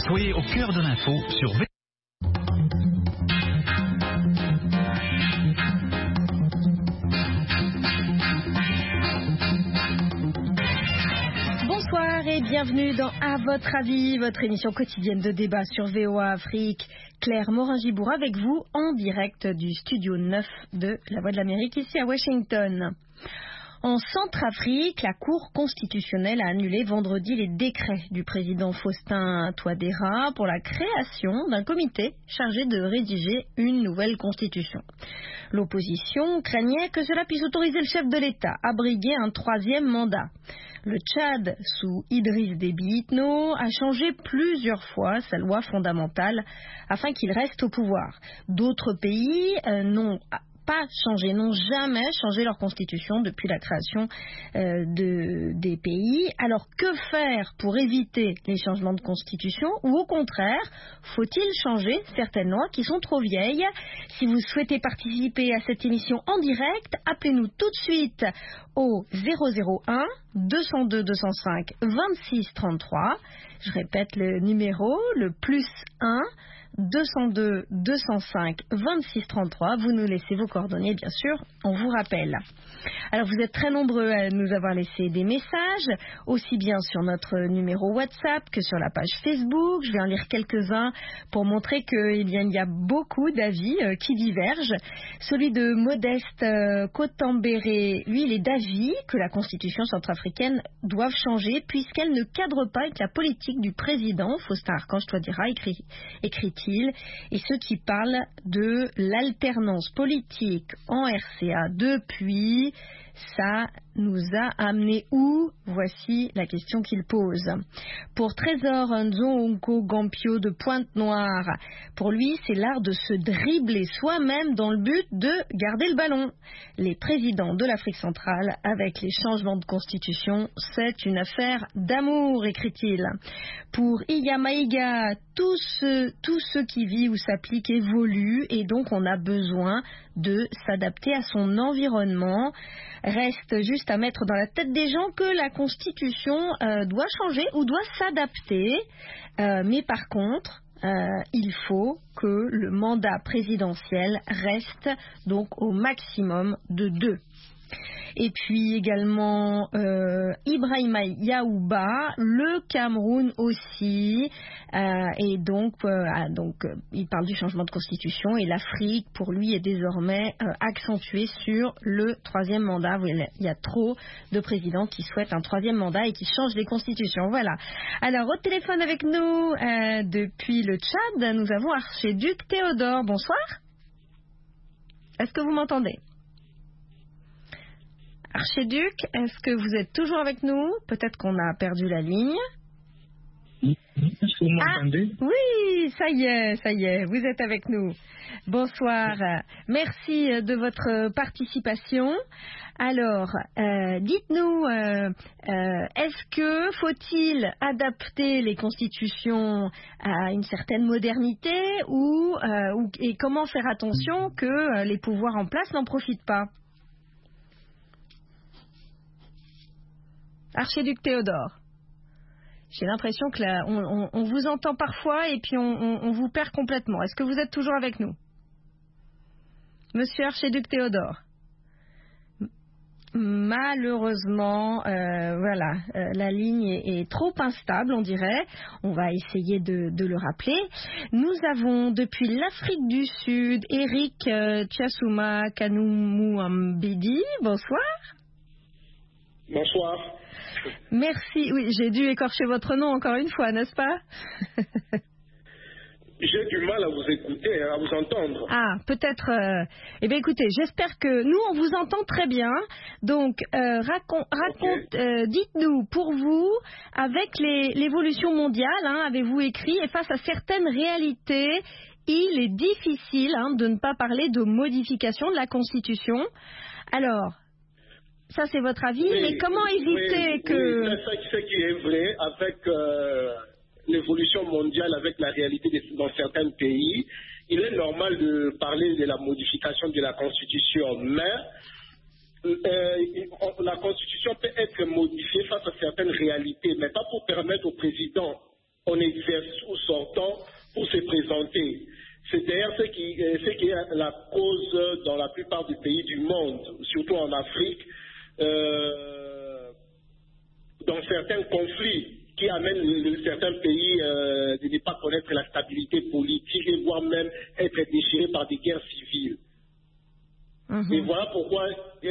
Soyez au cœur de l'info sur V. Bonsoir et bienvenue dans À votre avis, votre émission quotidienne de débat sur VOA Afrique. Claire Morin-Gibour avec vous en direct du studio 9 de La Voix de l'Amérique ici à Washington. En Centrafrique, la Cour constitutionnelle a annulé vendredi les décrets du président Faustin Touadéra pour la création d'un comité chargé de rédiger une nouvelle constitution. L'opposition craignait que cela puisse autoriser le chef de l'État à briguer un troisième mandat. Le Tchad, sous Idriss Déby Itno, a changé plusieurs fois sa loi fondamentale afin qu'il reste au pouvoir. D'autres pays n'ont jamais changé leur constitution depuis la création des pays. Alors que faire pour éviter les changements de constitution ou au contraire, faut-il changer certaines lois qui sont trop vieilles? Si vous souhaitez participer à cette émission en direct, appelez-nous tout de suite au 001 202 205 26 33. Je répète le numéro, le plus 1 202 205 26 33. Vous nous laissez vos coordonnées, bien sûr, on vous rappelle. Alors vous êtes très nombreux à nous avoir laissé des messages, aussi bien sur notre numéro WhatsApp que sur la page Facebook. Je vais en lire quelques-uns pour montrer qu'il y a beaucoup d'avis qui divergent. Celui de Modeste Cotambéré, lui, il est d'avis que la constitution centrafricaine doit changer puisqu'elle ne cadre pas avec la politique du président Faustin Archange Touadéra, écrit-il, et ceux qui parlent de l'alternance politique en RCA depuis, ça nous a amené où? Voici la question qu'il pose. Pour Trésor Nzongo Gampio de Pointe-Noire, pour lui, c'est l'art de se dribbler soi-même dans le but de garder le ballon. Les présidents de l'Afrique centrale, avec les changements de constitution, c'est une affaire d'amour, écrit-il. Pour Iyamaïga, tout ce qui vit ou s'applique évolue et donc on a besoin de s'adapter à son environnement. Reste juste à mettre dans la tête des gens que la Constitution doit changer ou doit s'adapter, mais par contre, il faut que le mandat présidentiel reste donc au maximum de 2. Et puis également Ibrahima Yaouba, le Cameroun aussi, et donc il parle du changement de constitution et l'Afrique pour lui est désormais accentuée sur le troisième mandat. Il y a trop de présidents qui souhaitent un troisième mandat et qui changent les constitutions. Voilà. Alors au téléphone avec nous depuis le Tchad, nous avons Archiduc Théodore. Bonsoir. Est-ce que vous m'entendez? Archiduc, est-ce que vous êtes toujours avec nous? Peut-être qu'on a perdu la ligne. Est-ce que vous m'entendez? Oui, ça y est, vous êtes avec nous. Bonsoir, merci de votre participation. Alors, dites-nous, est-ce que faut-il adapter les constitutions à une certaine modernité et comment faire attention que les pouvoirs en place n'en profitent pas? Archiduc Théodore, j'ai l'impression que là, on vous entend parfois et puis on vous perd complètement. Est-ce que vous êtes toujours avec nous? Monsieur Archiduc Théodore. Malheureusement, la ligne est trop instable, on dirait. On va essayer de le rappeler. Nous avons depuis l'Afrique du Sud Eric Tchasouma Kanoumu-Ambidi. Bonsoir. Bonsoir. Merci. Oui, j'ai dû écorcher votre nom encore une fois, n'est-ce pas? J'ai du mal à vous écouter, à vous entendre. Ah, peut-être. Eh bien, écoutez, j'espère que nous, on vous entend très bien. Donc, dites-nous, pour vous, avec l'évolution mondiale, avez-vous écrit, et face à certaines réalités, il est difficile de ne pas parler de modification de la Constitution. Alors, ça, c'est votre avis, mais comment éviter que... Oui, c'est ce qui est vrai avec l'évolution mondiale, avec la réalité dans certains pays. Il est normal de parler de la modification de la Constitution, mais la Constitution peut être modifiée face à certaines réalités, mais pas pour permettre au président en exercice ou sortant pour se présenter. C'est d'ailleurs ce qui est la cause dans la plupart des pays du monde, surtout en Afrique, dans certains conflits qui amènent certains pays de ne pas connaître la stabilité politique et voire même être déchirés par des guerres civiles. Et voilà pourquoi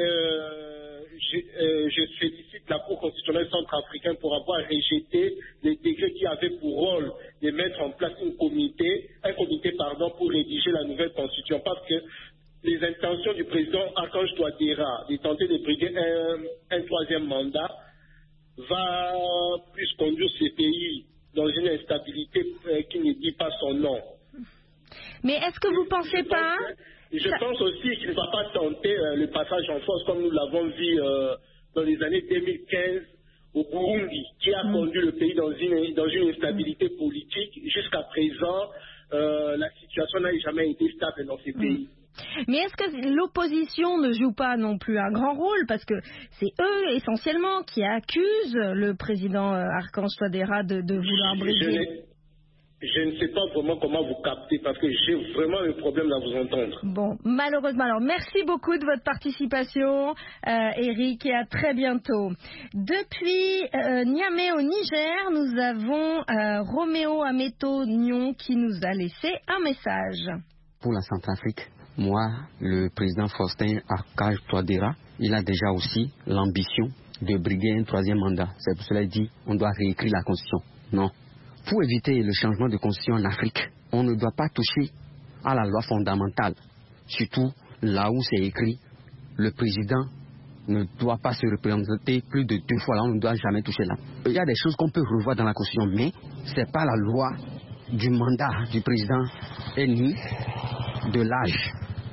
je félicite la Cour constitutionnelle centrafricaine pour avoir rejeté les décrets qui avaient pour rôle de mettre en place un comité pour rédiger la nouvelle constitution. Parce que les intentions du président Archange Touadéra de tenter de briguer un troisième mandat va plus conduire ces pays dans une instabilité qui ne dit pas son nom. Mais est-ce que vous ne pensez pas... Je pense aussi qu'il ne va pas tenter le passage en force comme nous l'avons vu dans les années 2015 au Burundi, qui a conduit le pays dans une instabilité politique. Jusqu'à présent, la situation n'a jamais été stable dans ces pays. Mais est-ce que l'opposition ne joue pas non plus un grand rôle? Parce que c'est eux essentiellement qui accusent le président Archange Touadéra de vouloir briser. Je ne sais pas vraiment comment vous capter parce que j'ai vraiment un problème à vous entendre. Bon, malheureusement. Alors, merci beaucoup de votre participation, Eric, et à très bientôt. Depuis Niamey au Niger, nous avons Roméo Ameto-Nyon qui nous a laissé un message. Pour la Centrafrique, moi, le président Faustin Archange Touadéra, il a déjà aussi l'ambition de briguer un troisième mandat. C'est pour cela qu'il dit on doit réécrire la Constitution. Non. Pour éviter le changement de constitution en Afrique, on ne doit pas toucher à la loi fondamentale. Surtout là où c'est écrit, le président ne doit pas se représenter plus de 2 fois. Là, on ne doit jamais toucher là. Il y a des choses qu'on peut revoir dans la Constitution, mais ce n'est pas la loi du mandat du président et ni de l'âge.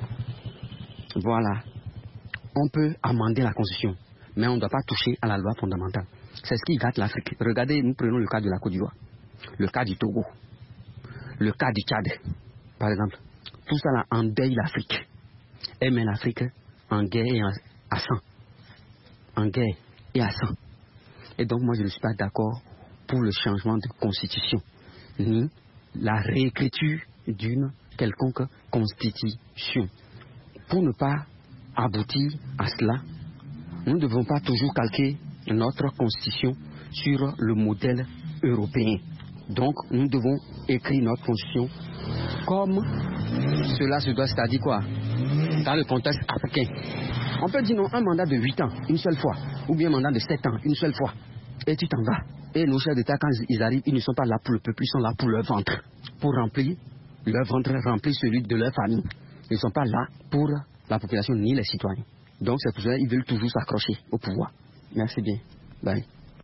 Voilà. On peut amender la Constitution, mais on ne doit pas toucher à la loi fondamentale. C'est ce qui gâte l'Afrique. Regardez, nous prenons le cas de la Côte d'Ivoire, le cas du Togo, le cas du Tchad, par exemple. Tout ça là endeuille l'Afrique et met l'Afrique en guerre et à sang. En guerre et à sang. Et donc moi je ne suis pas d'accord pour le changement de constitution, ni la réécriture d'une quelconque constitution. Pour ne pas aboutir à cela, nous ne devons pas toujours calquer notre constitution sur le modèle européen. Donc, nous devons écrire notre constitution comme cela se doit, c'est-à-dire quoi? Dans le contexte africain. On peut dire non, un mandat de 8 ans, une seule fois, ou bien un mandat de 7 ans, une seule fois. Et tu t'en vas. Et nos chefs d'État, quand ils arrivent, ils ne sont pas là pour le peuple, ils sont là pour leur ventre. Pour remplir leur ventre, remplir celui de leur famille. Ils ne sont pas là pour la population ni les citoyens. Donc, c'est pour cela qu'ils veulent toujours s'accrocher au pouvoir. Merci bien. Bye.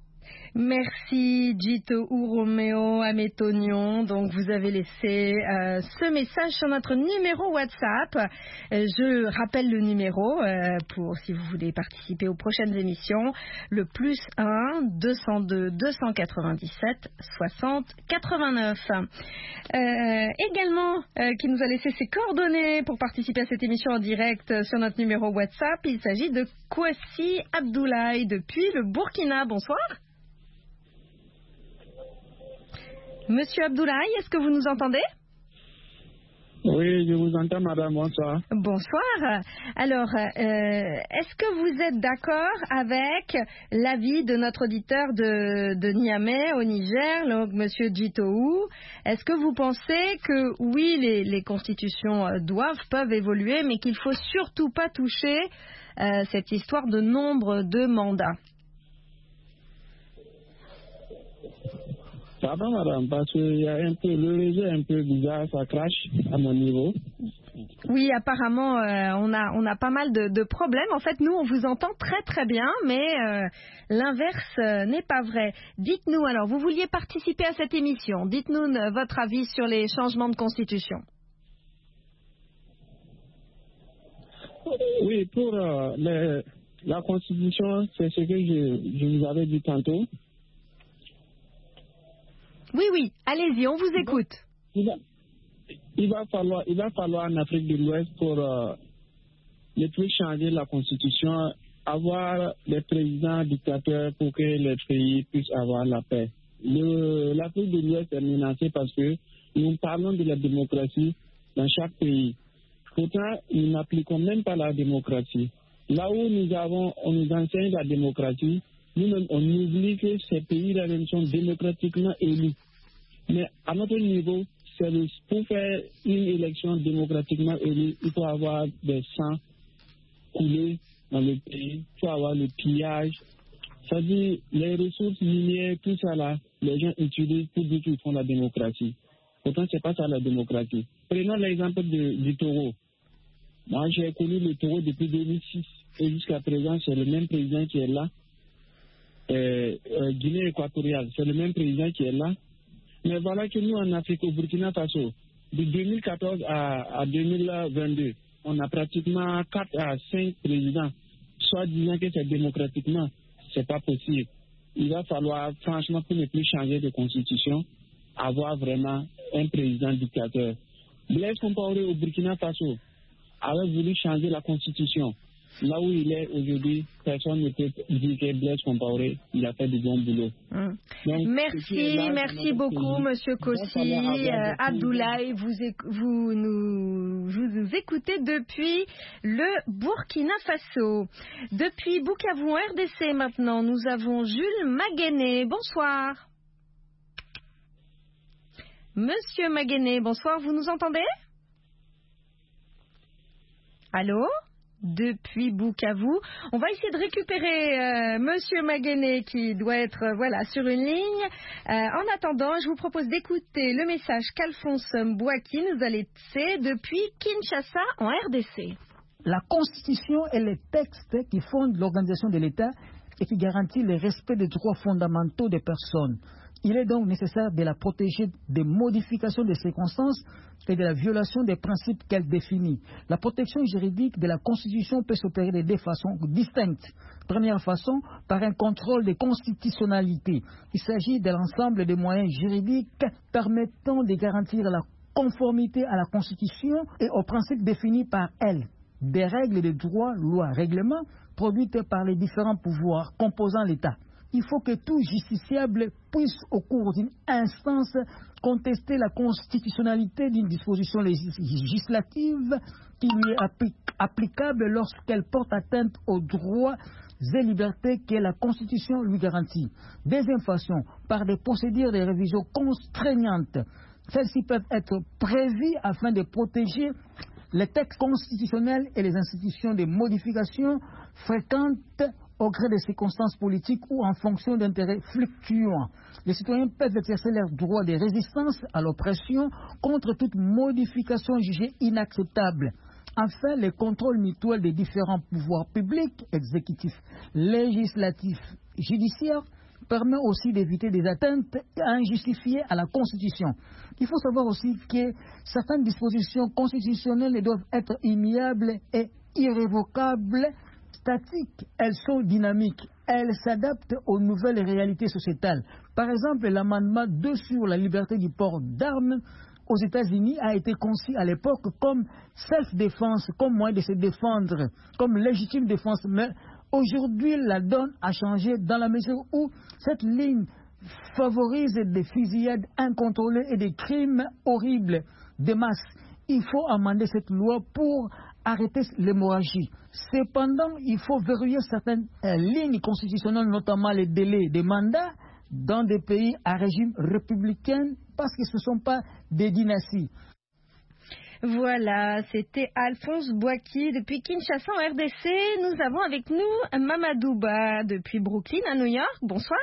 Merci Jito Roméo Ameto-Nyon. Donc vous avez laissé ce message sur notre numéro WhatsApp. Je rappelle le numéro pour si vous voulez participer aux prochaines émissions. Le +1 202 297 60 89. Également qui nous a laissé ses coordonnées pour participer à cette émission en direct sur notre numéro WhatsApp. Il s'agit de Kwasi Abdoulaye depuis le Burkina. Bonsoir. Monsieur Abdoulaye, est-ce que vous nous entendez? Oui, je vous entends, madame. Bonsoir. Bonsoir. Alors, est-ce que vous êtes d'accord avec l'avis de notre auditeur de Niamey, au Niger, donc monsieur Djitou? Est-ce que vous pensez que, oui, les constitutions peuvent évoluer, mais qu'il ne faut surtout pas toucher cette histoire de nombre de mandats? Pardon, madame, parce qu'il y a le réseau est un peu bizarre, ça crache à mon niveau. Oui, apparemment, on a pas mal de problèmes. En fait, nous, on vous entend très très bien, mais l'inverse n'est pas vrai. Dites-nous alors, vous vouliez participer à cette émission. Dites-nous votre avis sur les changements de constitution. Oui, pour la constitution, c'est ce que je vous avais dit tantôt. Oui, allez-y, on vous écoute. Il va falloir en Afrique de l'Ouest pour ne plus changer la constitution, avoir des présidents dictateurs pour que les pays puissent avoir la paix. l'Afrique de l'Ouest est menacée parce que nous parlons de la démocratie dans chaque pays. Pourtant, nous n'appliquons même pas la démocratie. Là où on nous enseigne la démocratie, nous-mêmes, on oublie que ces pays-là sont démocratiquement élus. Mais à notre niveau, pour faire une élection démocratiquement élue, il faut avoir des sangs coulés dans le pays, il faut avoir le pillage. C'est-à-dire, les ressources minières, tout ça là, les gens utilisent pour dire qu'ils font la démocratie. Pourtant, ce n'est pas ça la démocratie. Prenons l'exemple du taureau. Moi, j'ai connu le taureau depuis 2006 et jusqu'à présent, c'est le même président qui est là. Guinée équatoriale, c'est le même président qui est là. Mais voilà que nous, en Afrique, au Burkina Faso, de 2014 à 2022, on a pratiquement 4 à 5 présidents, soit disant que c'est démocratiquement, c'est pas possible. Il va falloir, franchement, pour ne plus changer de constitution, avoir vraiment un président dictateur. Blaise Compaoré au Burkina Faso avait voulu changer la constitution. Là où il est aujourd'hui, personne ne peut dire que Blaise Compaoré, il a fait du bon boulot. Donc, merci beaucoup, Monsieur Kossi. Abdoulaye, vous nous écoutez depuis le Burkina Faso. Depuis Bukavu, RDC maintenant, nous avons Jules Maguené. Bonsoir. Monsieur Maguené, bonsoir, vous nous entendez? Allô? Depuis Bukavu. On va essayer de récupérer Monsieur Maguené qui doit être sur une ligne. En attendant, je vous propose d'écouter le message qu'Alphonse Mbouaki nous a laissé depuis Kinshasa en RDC. La Constitution est le texte qui fonde l'organisation de l'État et qui garantit le respect des droits fondamentaux des personnes. Il est donc nécessaire de la protéger des modifications des circonstances et de la violation des principes qu'elle définit. La protection juridique de la Constitution peut s'opérer de deux façons distinctes. Première façon, par un contrôle de constitutionnalité. Il s'agit de l'ensemble des moyens juridiques permettant de garantir la conformité à la Constitution et aux principes définis par elle. Des règles de droit, lois, règlements produites par les différents pouvoirs composant l'État. Il faut que tout justiciable puisse, au cours d'une instance, contester la constitutionnalité d'une disposition législative qui lui est applicable lorsqu'elle porte atteinte aux droits et libertés que la Constitution lui garantit. Deuxième façon, par des procédures de révision contraignantes. Celles-ci peuvent être prévues afin de protéger les textes constitutionnels et les institutions de modification fréquentes au gré des circonstances politiques ou en fonction d'intérêts fluctuants. Les citoyens peuvent exercer leur droit de résistance à l'oppression contre toute modification jugée inacceptable. Enfin, le contrôle mutuel des différents pouvoirs publics, exécutifs, législatifs, judiciaires, permet aussi d'éviter des atteintes injustifiées à la Constitution. Il faut savoir aussi que certaines dispositions constitutionnelles doivent être immuables et irrévocables. Statiques, elles sont dynamiques, elles s'adaptent aux nouvelles réalités sociétales. Par exemple, l'amendement 2 sur la liberté du port d'armes aux États-Unis a été conçu à l'époque comme self-défense, comme moyen de se défendre, comme légitime défense. Mais aujourd'hui, la donne a changé dans la mesure où cette ligne favorise des fusillades incontrôlées et des crimes horribles de masse. Il faut amender cette loi pour arrêter l'hémorragie. Cependant, il faut verrouiller certaines lignes constitutionnelles, notamment les délais des mandats dans des pays à régime républicain, parce que ce ne sont pas des dynasties. Voilà, c'était Alphonse Mbouaki depuis Kinshasa en RDC. Nous avons avec nous Mamadou Ba depuis Brooklyn à New York. Bonsoir.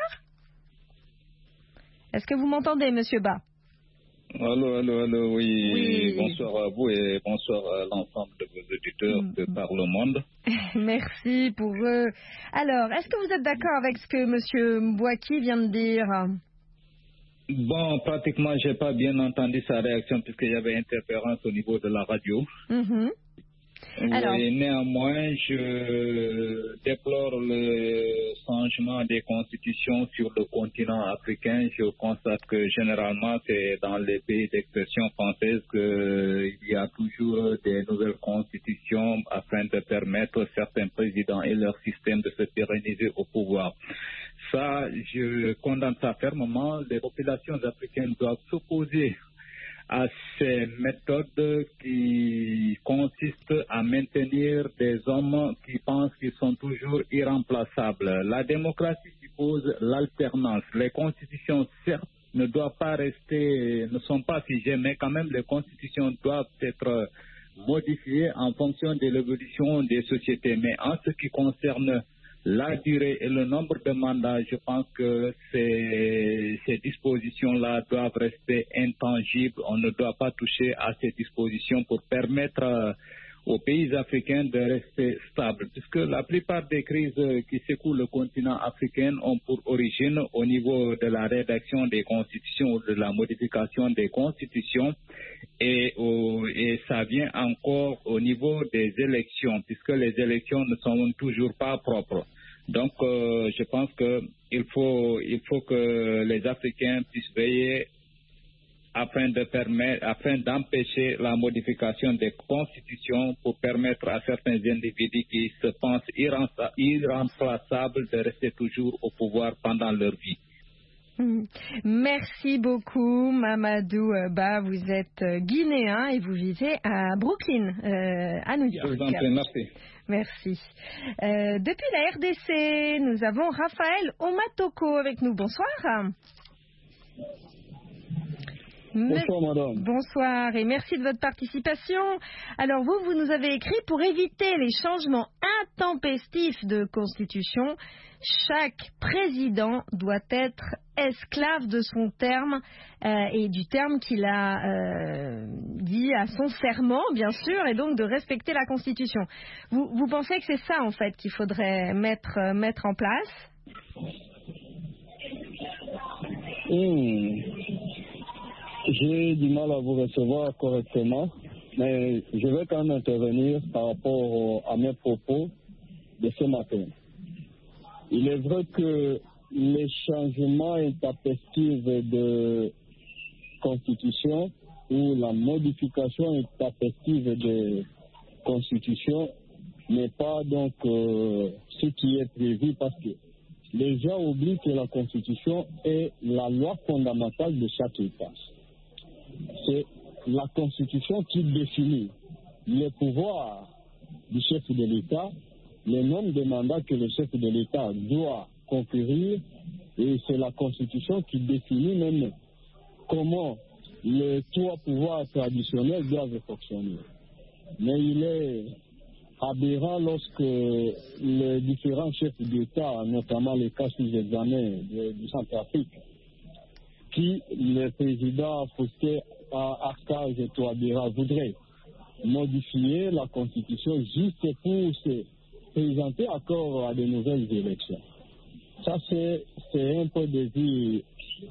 Est-ce que vous m'entendez, Monsieur Ba? Allô, oui. Bonsoir à vous et bonsoir à l'ensemble de vos auditeurs de par le monde. Merci pour eux. Alors, est-ce que vous êtes d'accord avec ce que M. Mbouaki vient de dire? Bon, pratiquement, j'ai pas bien entendu sa réaction puisqu'il y avait interférence au niveau de la radio. Alors... Oui, néanmoins, je déplore le changement des constitutions sur le continent africain. Je constate que généralement, c'est dans les pays d'expression française qu'il y a toujours des nouvelles constitutions afin de permettre certains présidents et leur système de se pérenniser au pouvoir. Ça, je condamne ça fermement. Les populations africaines doivent s'opposer à ces méthodes qui consistent à maintenir des hommes qui pensent qu'ils sont toujours irremplaçables. La démocratie suppose l'alternance. Les constitutions, certes, ne doivent pas rester, ne sont pas figées, mais quand même les constitutions doivent être modifiées en fonction de l'évolution des sociétés. Mais en ce qui concerne la durée et le nombre de mandats, je pense que ces dispositions-là doivent rester intangibles. On ne doit pas toucher à ces dispositions pour permettre aux pays africains de rester stables. Puisque la plupart des crises qui secouent le continent africain ont pour origine au niveau de la rédaction des constitutions ou de la modification des constitutions et ça vient encore au niveau des élections, puisque les élections ne sont toujours pas propres. Donc, je pense qu'il faut que les Africains puissent veiller afin d'empêcher la modification des constitutions pour permettre à certains individus qui se pensent irremplaçables de rester toujours au pouvoir pendant leur vie. Merci beaucoup, Mamadou Ba. Vous êtes guinéen et vous vivez à Brooklyn, à New York. Je vous en prie, merci. Merci. Depuis la RDC, nous avons Raphaël Omatoko avec nous. Bonsoir. Bonsoir, madame. Bonsoir et merci de votre participation. Alors vous nous avez écrit: pour éviter les changements intempestifs de constitution, chaque président doit être esclave de son terme et du terme qu'il a dit à son serment, bien sûr, et donc de respecter la constitution. Vous pensez que c'est ça, en fait, qu'il faudrait mettre en place? J'ai du mal à vous recevoir correctement, mais je vais quand même intervenir par rapport à mes propos de ce matin. Il est vrai que les changements intempestifs de constitution ou la modification intempestive de constitution n'est pas donc ce qui est prévu, parce que les gens oublient que la constitution est la loi fondamentale de chaque État. C'est la constitution qui définit les pouvoirs du chef de l'État, le nombre de mandats que le chef de l'État doit concourir, et c'est la constitution qui définit même comment les trois pouvoirs traditionnels doivent fonctionner. Mais il est aberrant lorsque les différents chefs d'État, notamment les cas sous examen du Centrafrique, qui le président Faustin Archange Touadéra voudrait modifier la constitution juste pour se présenter encore à de nouvelles élections. Ça, c'est un peu de vue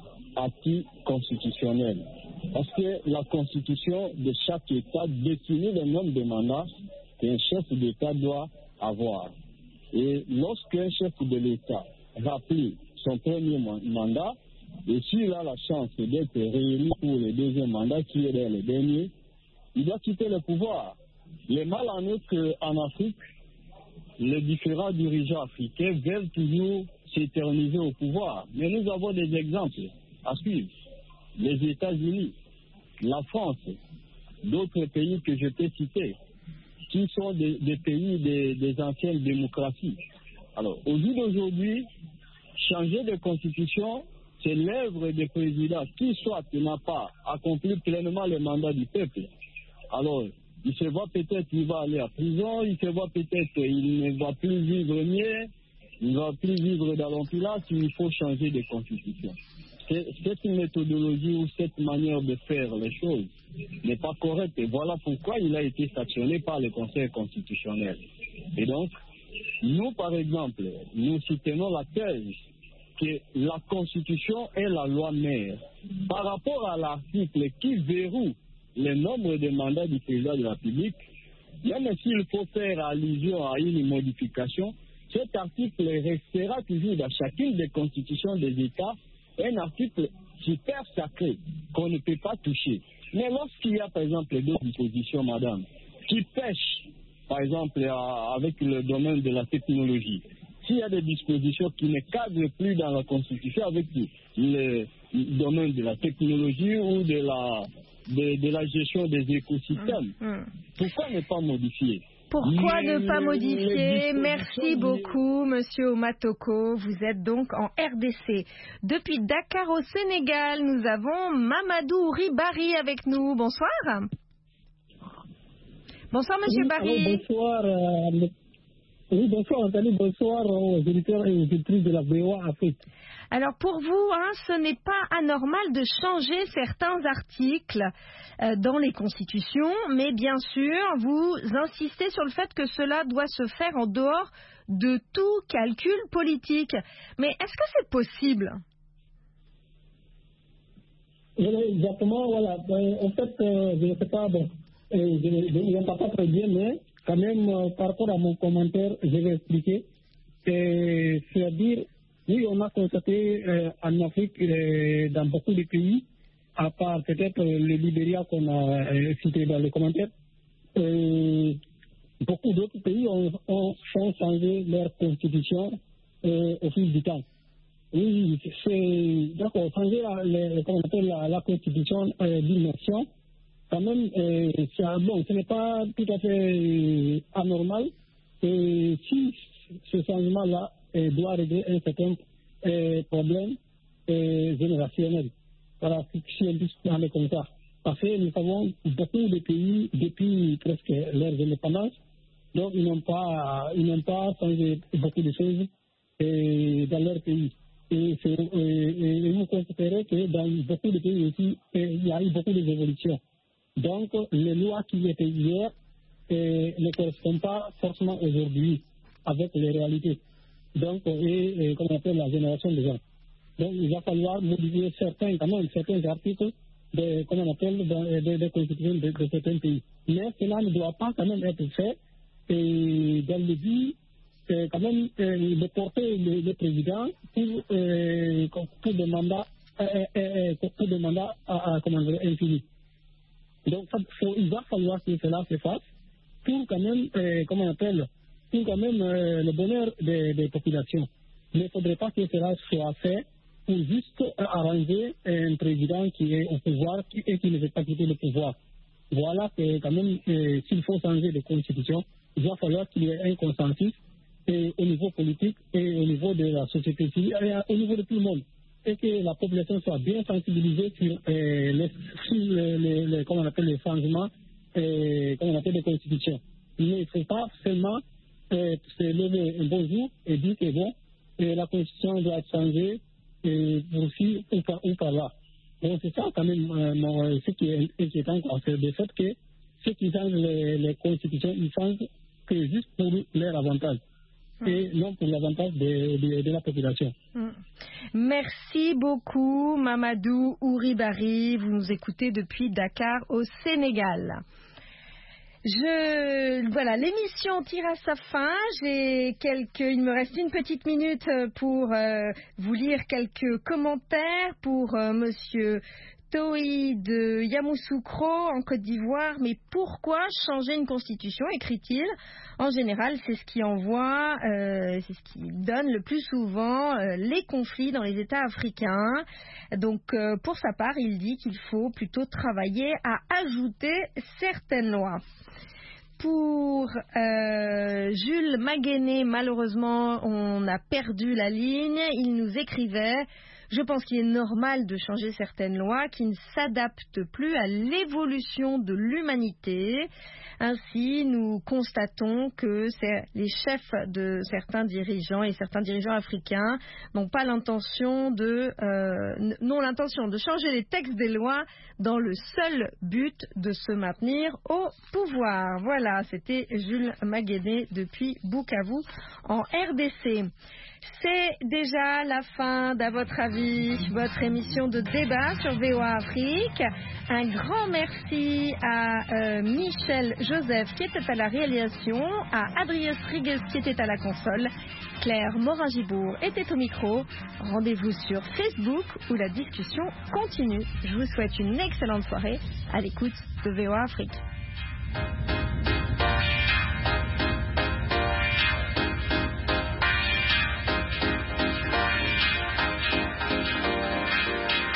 anti-constitutionnel. Parce que la constitution de chaque État définit le nombre de mandats qu'un chef d'État doit avoir. Et lorsqu'un chef de l'État remplit son premier mandat, et s'il a la chance d'être réélu pour le deuxième mandat, qui est le dernier, il doit quitter le pouvoir. Le mal en est qu'en Afrique, les différents dirigeants africains veulent toujours s'éterniser au pouvoir. Mais nous avons des exemples à suivre. Les États-Unis, la France, d'autres pays que je peux citer, qui sont des pays des anciennes démocraties. Alors, au jour d'aujourd'hui, changer de constitution, c'est l'œuvre des présidents qui soit n'a pas accompli pleinement le mandat du peuple. Alors, il se voit peut-être qu'il va aller à prison, il se voit peut-être qu'il ne va plus vivre mieux, il ne va plus vivre dans l'empilage, il faut changer de constitution. Cette méthodologie ou cette manière de faire les choses n'est pas correcte. Et voilà pourquoi il a été sanctionné par le Conseil constitutionnel. Et donc, nous, par exemple, nous soutenons la thèse que la Constitution est la loi mère. Par rapport à l'article qui verrouille le nombre de mandats du président de la République, même s'il faut faire allusion à une modification, cet article restera toujours dans chacune des constitutions des États un article super sacré qu'on ne peut pas toucher. Mais lorsqu'il y a, par exemple, d'autres dispositions, madame, qui pêchent, par exemple, avec le domaine de la technologie, s'il y a des dispositions qui ne cadrent plus dans la Constitution avec le domaine de la technologie ou de la gestion des écosystèmes, pourquoi ne pas modifier? Pourquoi ne pas modifier? Merci beaucoup, Monsieur Omatoko. Vous êtes donc en RDC. Depuis Dakar au Sénégal, nous avons Mamadou Ribari avec nous. Bonsoir. Bonsoir, Monsieur Barry. Bonsoir. Bonsoir, Nathalie. Bonsoir aux auditeurs et aux auditrices de la VOA Afrique. Alors pour vous, ce n'est pas anormal de changer certains articles dans les constitutions, mais bien sûr, vous insistez sur le fait que cela doit se faire en dehors de tout calcul politique. Mais est-ce que c'est possible? Exactement, voilà. En fait, je ne sais pas, je n'entends pas très bien, mais quand même, par rapport à mon commentaire, je vais expliquer. C'est-à-dire, oui, on a constaté en Afrique, dans beaucoup de pays, à part peut-être le Libéria qu'on a cité dans les commentaires, beaucoup d'autres pays ont changé leur constitution au fil du temps. Oui, c'est d'accord, changer la constitution d'une nation, quand même, ce n'est pas tout à fait anormal. Et si ce changement-là doit régler un certain problème générationnel. Voilà, si on peut parler comme ça. Parce que nous avons beaucoup de pays, depuis presque leur indépendance, donc ils n'ont pas changé beaucoup de choses dans leur pays. Et vous constaterez que dans beaucoup de pays aussi, il y a eu beaucoup d'évolutions. Donc, les lois qui étaient hier ne correspondent pas forcément aujourd'hui avec les réalités. Donc, comme on appelle la génération des gens. Donc, il va falloir modifier certains articles des constitutions de certains pays. Mais cela ne doit pas quand même être fait dans le but quand même de porter le président pour des mandats infinis. Donc, il va falloir que cela se fasse pour quand même, le bonheur des populations. Il ne faudrait pas que cela soit fait pour juste arranger un président qui est au pouvoir et qui ne veut pas quitter le pouvoir. Voilà que quand même, s'il faut changer de constitution, il va falloir qu'il y ait un consensus au niveau politique et au niveau de la société civile, au niveau de tout le monde. Et que la population soit bien sensibilisée sur les changements, les constitutions. Il ne faut pas seulement se lever un bon jour et dire que bon, la constitution doit être changée aussi ou par là. Donc c'est ça quand même ce qui est inquiétant, c'est le fait que ceux qui changent les constitutions, ils changent que juste pour leur avantage. Et non pour l'avantage de la population. Merci beaucoup, Mamadou Ouribari. Vous nous écoutez depuis Dakar, au Sénégal. Voilà, l'émission tire à sa fin. Il me reste une petite minute pour vous lire quelques commentaires pour Monsieur Toi de Yamoussoukro en Côte d'Ivoire. Mais pourquoi changer une constitution, écrit-il? En général, c'est ce qui c'est ce qui donne le plus souvent les conflits dans les États africains. Donc, pour sa part, il dit qu'il faut plutôt travailler à ajouter certaines lois. Pour Jules Maguené, malheureusement, on a perdu la ligne. Il nous écrivait: je pense qu'il est normal de changer certaines lois qui ne s'adaptent plus à l'évolution de l'humanité. Ainsi, nous constatons que les chefs de certains dirigeants et certains dirigeants africains n'ont l'intention de changer les textes des lois dans le seul but de se maintenir au pouvoir. Voilà, c'était Jules Maguené depuis Bukavu en RDC. C'est déjà la fin d'À votre avis, votre émission de débat sur VOA Afrique. Un grand merci à Michel Joseph qui était à la réalisation, à Adrius Riguez qui était à la console. Claire Morin-Gibourg était au micro. Rendez-vous sur Facebook où la discussion continue. Je vous souhaite une excellente soirée à l'écoute de VOA Afrique.